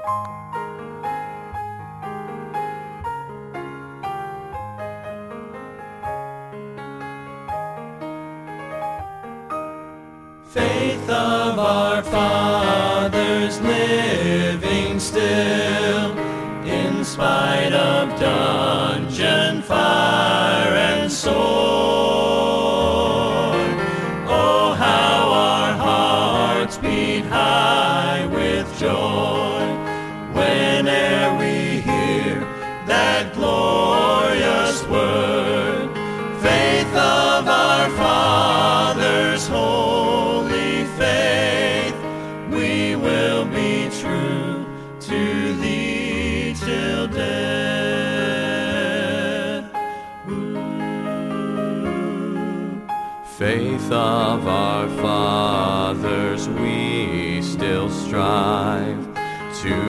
Faith of our fathers living still, in spite of dungeon, fire, and sword. Oh, how our hearts beat high with joy whene'er we hear that glorious word. Faith of our fathers, holy faith, we will be true to thee till death. Faith of our fathers, we still strive to